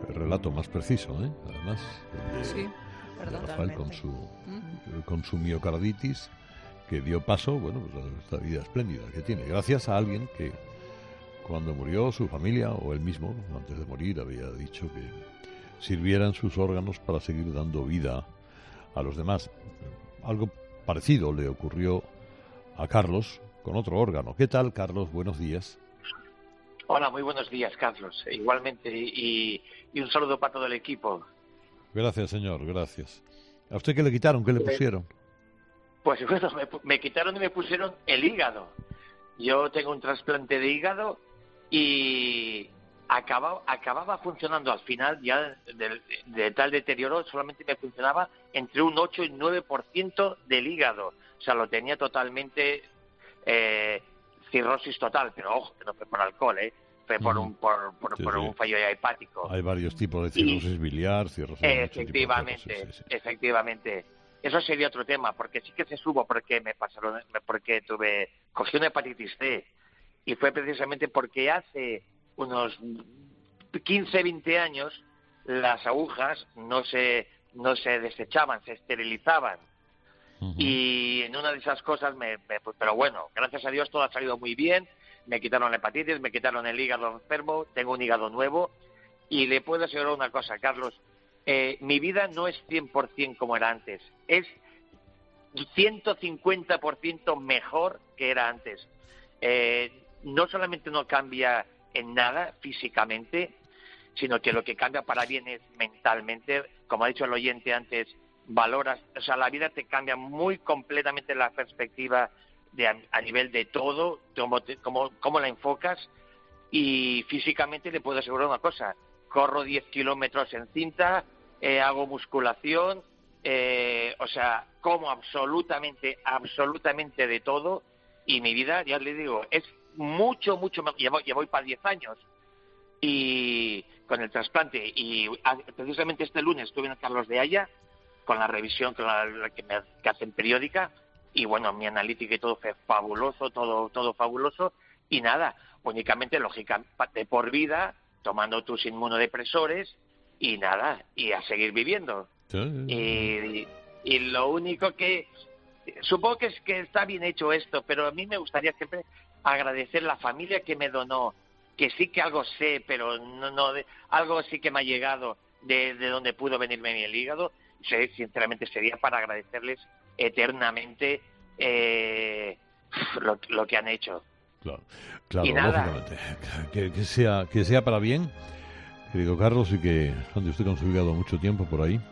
relato más preciso, además. Sí, Rafael con su miocarditis, que dio paso, pues a esta vida espléndida que tiene, gracias a alguien que cuando murió su familia, o él mismo, antes de morir, había dicho que sirvieran sus órganos para seguir dando vida a los demás. Algo parecido le ocurrió a Carlos con otro órgano. ¿Qué tal, Carlos? Buenos días. Hola, muy buenos días, Carlos. Igualmente, y un saludo para todo el equipo. Gracias, señor, gracias. ¿A usted qué le quitaron? ¿Qué le pusieron? Pues bueno, me quitaron y me pusieron el hígado. Yo tengo un trasplante de hígado y acababa funcionando al final, ya de tal deterioro, solamente me funcionaba entre un 8 y 9% del hígado. O sea, lo tenía totalmente cirrosis total, pero ojo, que no fue por alcohol, fue por un fallo hepático. Hay varios tipos de cirrosis biliar, cirrosis... Efectivamente. Eso sería otro tema, porque sí que se supo porque cogí una hepatitis C, y fue precisamente porque hace unos 15, 20 años las agujas no se desechaban, se esterilizaban. Y en una de esas cosas, pero bueno, gracias a Dios todo ha salido muy bien. Me quitaron la hepatitis, me quitaron el hígado enfermo, tengo un hígado nuevo. Y le puedo asegurar una cosa, Carlos, mi vida no es 100% como era antes, es 150% mejor que era antes. No solamente no cambia en nada físicamente, sino que lo que cambia para bien es mentalmente. Como ha dicho el oyente antes, valoras, o sea, la vida te cambia muy completamente la perspectiva a nivel de todo, cómo la enfocas, y físicamente le puedo asegurar una cosa: corro 10 kilómetros en cinta, hago musculación, o sea, como absolutamente de todo, y mi vida, ya le digo, es mucho más. Ya voy para 10 años y con el trasplante, y precisamente este lunes estuve en Carlos de Haya con la revisión que hacen periódica, y bueno, mi analítica y todo fue fabuloso, todo fabuloso, y nada, únicamente lógica de por vida, tomando tus inmunodepresores, y nada, y a seguir viviendo. Y lo único que supongo que es que está bien hecho esto, pero a mí me gustaría siempre agradecer la familia que me donó, que sí que algo sé, pero no algo sí que me ha llegado de donde pudo venirme el hígado. Sinceramente sería para agradecerles eternamente lo que han hecho. Claro, y nada, lógicamente. Que sea para bien, querido Carlos, y que ande usted con su hígado mucho tiempo por ahí.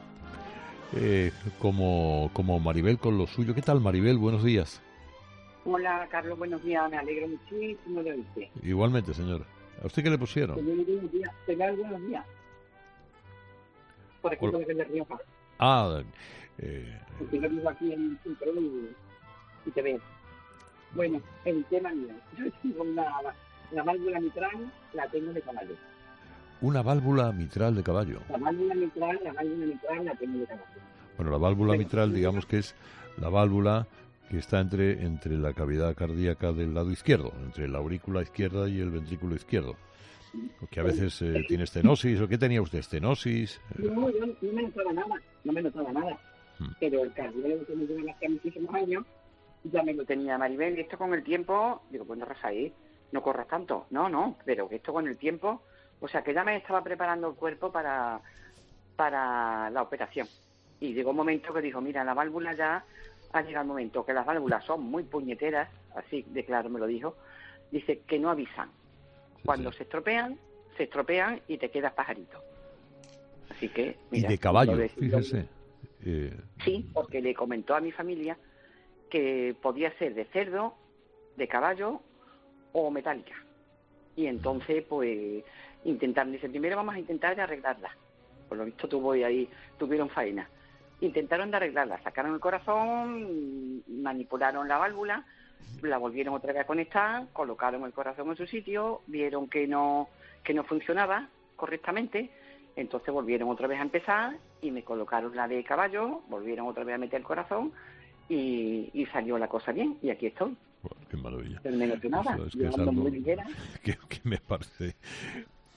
Como Maribel con lo suyo. ¿Qué tal, Maribel? Buenos días. Hola, Carlos, buenos días. Me alegro muchísimo de oírte. Igualmente, señora. ¿A usted qué le pusieron? Te da buenos días. Por aquí, por el de Rioja. Porque yo vivo aquí en el centro y te veo. Bueno, el tema mío. Yo tengo la válvula mitral, la tengo de caballo. ¿Una válvula mitral de caballo? La válvula mitral la tengo de caballo. Bueno, la válvula mitral, digamos que es la válvula que está entre la cavidad cardíaca del lado izquierdo, entre la aurícula izquierda y el ventrículo izquierdo. Que a veces tiene estenosis. ¿O qué tenía usted? ¿Estenosis? No, yo no me notaba nada. Pero el cardiólogo que me lleva hace muchísimos años ya me lo tenía. Maribel, esto con el tiempo, digo, pues no raza ahí, no corras tanto. No, pero esto con el tiempo, o sea, que ya me estaba preparando el cuerpo para la operación. Y llegó un momento que dijo, mira, la válvula ya ha llegado el momento, que las válvulas son muy puñeteras, así de claro me lo dijo, dice que no avisan. Cuando se estropean y te quedas pajarito. Así que... Mira, y de caballo, fíjese. Sí, porque le comentó a mi familia que podía ser de cerdo, de caballo o metálica. Y entonces, pues, dice, primero vamos a intentar de arreglarla. Por lo visto tuvieron faena. Intentaron de arreglarla, sacaron el corazón, manipularon la válvula, la volvieron otra vez a conectar, colocaron el corazón en su sitio, vieron que no funcionaba correctamente, entonces volvieron otra vez a empezar y me colocaron la de caballo, volvieron otra vez a meter el corazón y salió la cosa bien, y aquí estoy. Bueno, qué maravilla. Menos que nada, es algo que me parece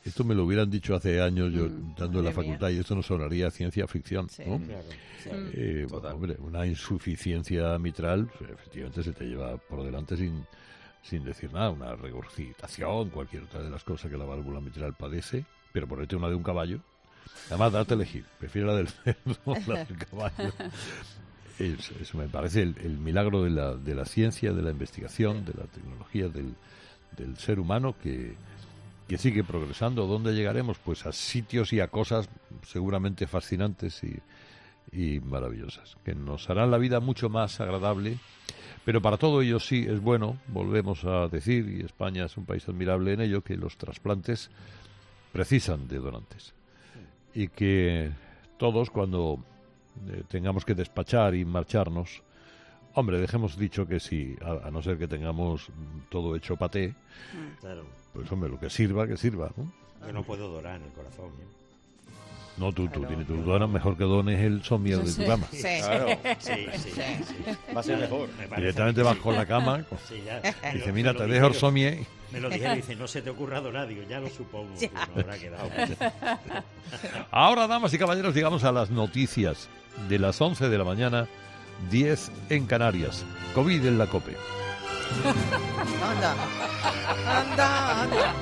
Esto me lo hubieran dicho hace años yo dando en la facultad y esto no sonaría ciencia ficción, ¿no? Claro, sí. Hombre, una insuficiencia mitral efectivamente se te lleva por delante sin decir nada, una regurgitación, cualquier otra de las cosas que la válvula mitral padece, pero ponerte una de un caballo, además date a elegir, prefiero la del cerdo o la del caballo. Eso me parece el milagro de la ciencia, de la investigación, de la tecnología, del ser humano que sigue progresando. ¿Dónde llegaremos? Pues a sitios y a cosas seguramente fascinantes y maravillosas, que nos harán la vida mucho más agradable, pero para todo ello sí es bueno, volvemos a decir, y España es un país admirable en ello, que los trasplantes precisan de donantes y que todos cuando tengamos que despachar y marcharnos, hombre, dejemos dicho que sí, a no ser que tengamos todo hecho paté, Claro. pues hombre, lo que sirva, ¿no? Yo no puedo donar en el corazón, ¿eh? No, tú donas, mejor que dones el somier de tu cama. Sí. Claro. Sí. Va a ser mejor. Me parece Directamente que bajo la cama. Sí, ya. Dice, Me mira, lo te dejo el dijeron. somier. Me lo dijeron y dice, no se te ocurra donar. Digo, ya lo supongo, que no habrá quedado. Ahora, damas y caballeros, llegamos a las noticias de las 11 de la mañana, 10 en Canarias. COVID en la COPE. Anda.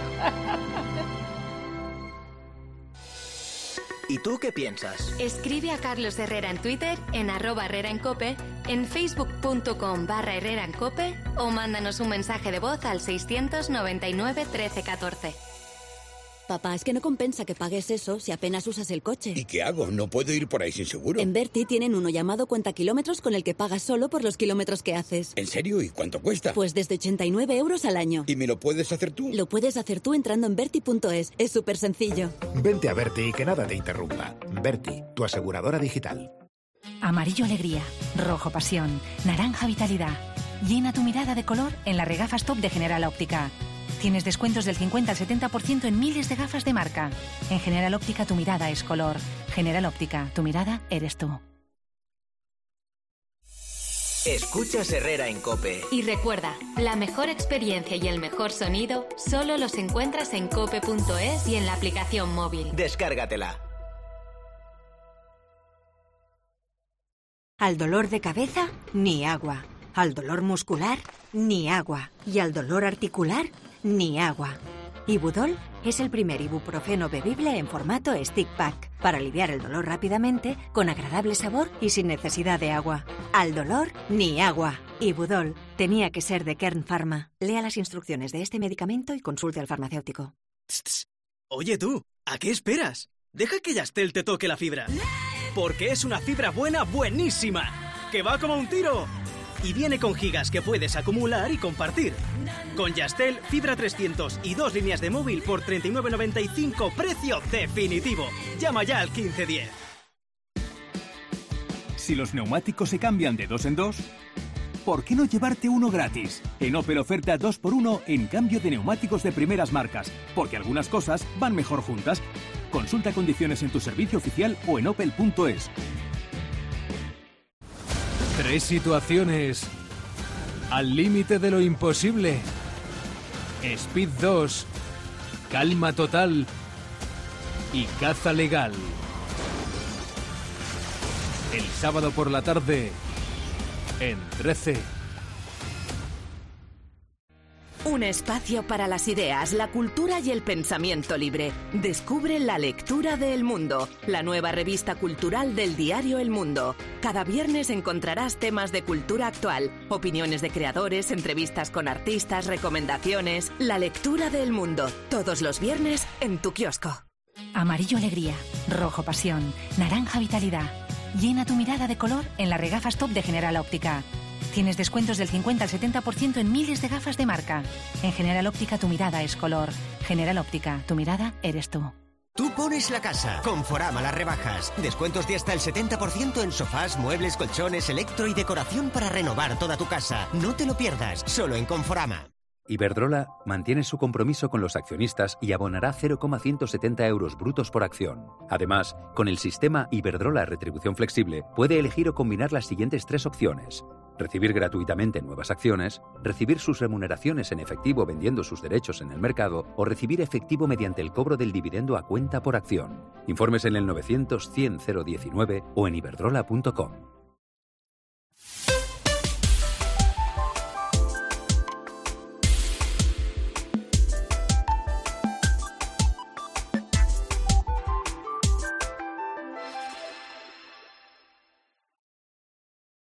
¿Y tú qué piensas? Escribe a Carlos Herrera en Twitter, en @HerreraEnCope, en facebook.com/HerreraEnCope o mándanos un mensaje de voz al 699 13 14. Papá, es que no compensa que pagues eso si apenas usas el coche. ¿Y qué hago? No puedo ir por ahí sin seguro. En Berti tienen uno llamado Cuenta Kilómetros con el que pagas solo por los kilómetros que haces. ¿En serio? ¿Y cuánto cuesta? Pues desde 89 euros al año. ¿Y me lo puedes hacer tú? Lo puedes hacer tú entrando en Berti.es. Es súper sencillo. Vente a Berti y que nada te interrumpa. Berti, tu aseguradora digital. Amarillo alegría, rojo pasión, naranja vitalidad. Llena tu mirada de color en las regafas top de General Óptica. Tienes descuentos del 50 al 70% en miles de gafas de marca. En General Óptica tu mirada es color. General Óptica, tu mirada eres tú. Escuchas Herrera en COPE. Y recuerda, la mejor experiencia y el mejor sonido solo los encuentras en cope.es y en la aplicación móvil. Descárgatela. Al dolor de cabeza, ni agua. Al dolor muscular, ni agua. Y al dolor articular, ni agua. Ibudol es el primer ibuprofeno bebible en formato stick pack para aliviar el dolor rápidamente, con agradable sabor y sin necesidad de agua. Al dolor, ni agua. Ibudol tenía que ser de Kern Pharma. Lea las instrucciones de este medicamento y consulte al farmacéutico. Oye tú, ¿a qué esperas? Deja que Yastel te toque la fibra. Porque es una fibra buena, buenísima, que va como un tiro. Y viene con gigas que puedes acumular y compartir. Con Yastel, fibra 300 y 2 líneas de móvil por 39,95, precio definitivo. Llama ya al 1510. Si los neumáticos se cambian de 2 en 2, ¿por qué no llevarte uno gratis? En Opel oferta 2x1 en cambio de neumáticos de primeras marcas, porque algunas cosas van mejor juntas. Consulta condiciones en tu servicio oficial o en opel.es. 3 situaciones al límite de lo imposible. Speed 2, calma total y caza legal. El sábado por la tarde en 13. Un espacio para las ideas, la cultura y el pensamiento libre. Descubre La Lectura de El Mundo, la nueva revista cultural del diario El Mundo. Cada viernes encontrarás temas de cultura actual, opiniones de creadores, entrevistas con artistas, recomendaciones. La Lectura de El Mundo, todos los viernes en tu kiosco. Amarillo alegría, rojo pasión, naranja vitalidad. Llena tu mirada de color en las regafas top de General Óptica. Tienes descuentos del 50 al 70% en miles de gafas de marca. En General Óptica tu mirada es color. General Óptica, tu mirada eres tú. Tú pones la casa. Conforama las rebajas. Descuentos de hasta el 70% en sofás, muebles, colchones, electro y decoración para renovar toda tu casa. No te lo pierdas, solo en Conforama. Iberdrola mantiene su compromiso con los accionistas y abonará 0,170 euros brutos por acción. Además, con el sistema Iberdrola Retribución Flexible, puede elegir o combinar las siguientes 3 opciones: recibir gratuitamente nuevas acciones, recibir sus remuneraciones en efectivo vendiendo sus derechos en el mercado o recibir efectivo mediante el cobro del dividendo a cuenta por acción. Informes en el 900 100 019 o en iberdrola.com.